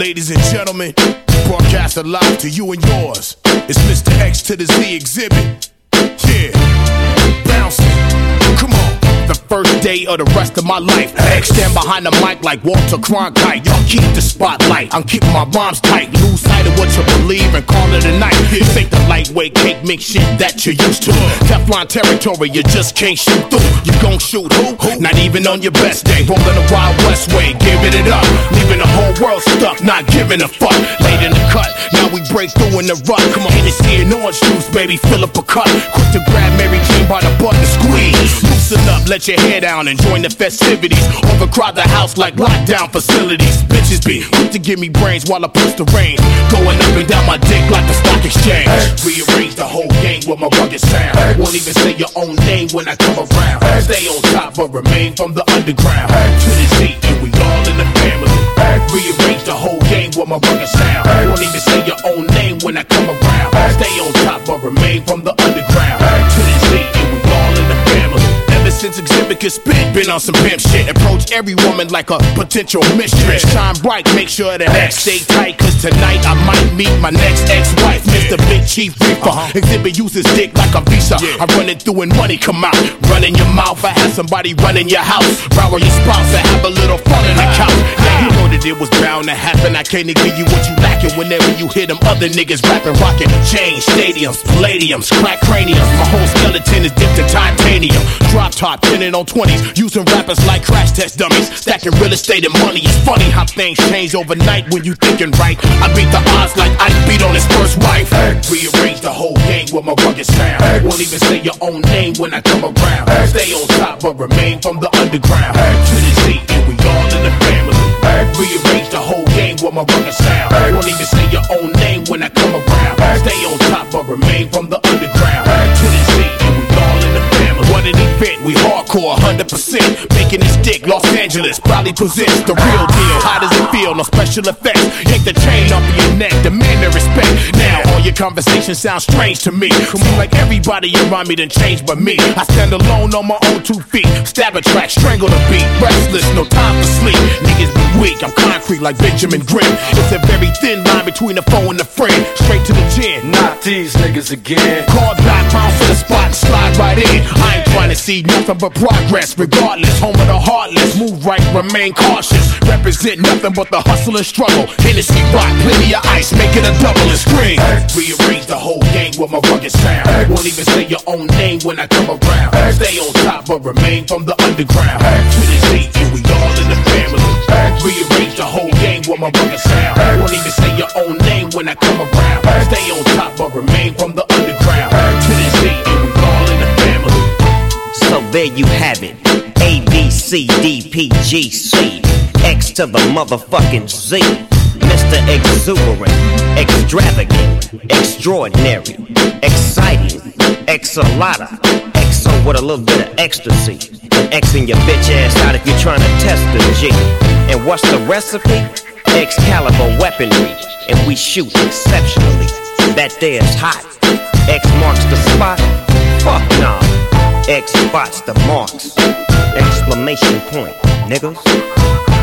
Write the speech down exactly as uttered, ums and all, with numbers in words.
Ladies and gentlemen, broadcast live to you and yours. It's Mister X to the Z exhibit. Yeah, bouncing. Come on. The first day of the rest of my life. X stand behind the mic like Walter Cronkite. Y'all keep the spotlight. I'm keeping my bombs tight. Lose sight of what you believe and call it a night. This ain't the lightweight cake mix shit that you're used to. Teflon territory, you just can't shoot through. You gon' shoot who? Not even on your best day. Rolling the Wild West way, giving it up. Leaving the whole world stuck, not giving a fuck. Late in the cut, now we break through in the rut. Come on, Hennessy and orange juice, baby, fill up a cup. Quick to grab Mary Jane by the butt and squeeze. Loosen up, let your hair down and join the festivities. Overcrowd the house like lockdown facilities. Bitches be quick to give me brains while I push the rain. Going up and down my dick like the stock exchange. Rearrange the whole game with my rugged sound. Won't even say your own name when I come around. Stay on top but remain from the underground. To the Z and we all in the family. Rearrange the whole game with my rugged sound. Won't even say your own name when I come around. Stay on top but remain from the underground. To the Z and we all in the family. Ever since Exhibit could spit, been on some pimp shit. Approach every woman like a potential mistress. Shine bright, make sure that X stay tight. Cause tonight I might meet my next ex-wife, Mister Big Chief Reaper. Uh-huh. Exhibit uses dick like a visa. Yeah. I run it through and money come out. Run in your mouth, I have somebody run in your house. Rower your spouse and have a little fun in the couch. Now you know that it was bound to happen. I can't give you what you lacking whenever you hear them other niggas rapping, rocking. Chains, stadiums, palladiums, crack craniums. My whole skeleton is dipped in titanium. Drop top, pinning on twenties, using rappers like crash test dummies, stacking real estate and money. It's funny how things change overnight when you thinking right. I beat the odds like I beat on his first wife. Rearrange the whole game with my rugged sound. Won't even say your own name when I come around. Stay on top but remain from the underground. To the Z and we all in the family. Rearrange the whole game with my rugged sound. Won't even say your own name when I come around. Stay on top but remain from the underground. To the Z and we all in the family. What an event, we hardcore, one hundred percent. Making this dick, Los Angeles probably presents the real deal. How does it feel? No special effects. Yank the chain off of your neck, demand the respect. Now all your conversations sound strange to me. Seems like everybody around me done changed but me. I stand alone on my own two feet. Stab a track, strangle the beat. Restless, no time for sleep. Niggas be weak, I'm concrete like Benjamin Grimm. It's a very thin line between the foe and the friend. Straight to the chin. Not these niggas again. Call back, bounce to the spot and slide right in. I ain't trying to see nothing but progress. Regardless, home of the heartless. Move right, remain cautious. Represent nothing but the hustle and struggle. Hennessy rock, plenty of ice, make it a double and scream. Rearrange the whole game with my rugged sound. Won't even say your own name when I come around. Stay on top but remain from the underground. To the Z and we all in the family. Rearrange the whole game with my rugged sound. Won't even say your own name when I come around. Stay on top but remain from the underground. To the Z and we all in the family. So there you have it. A, B, C, D, P, G, C. X to the motherfucking Z. Mister Exuberant, extravagant, extraordinary, exciting, X-a-lotta, X-o with a little bit of ecstasy. Xing your bitch ass out if you're trying to test the G. And what's the recipe? Excalibur weaponry, and we shoot exceptionally. That there's hot. X marks the spot. Fuck nah. X spots the marks. Exclamation point, niggas.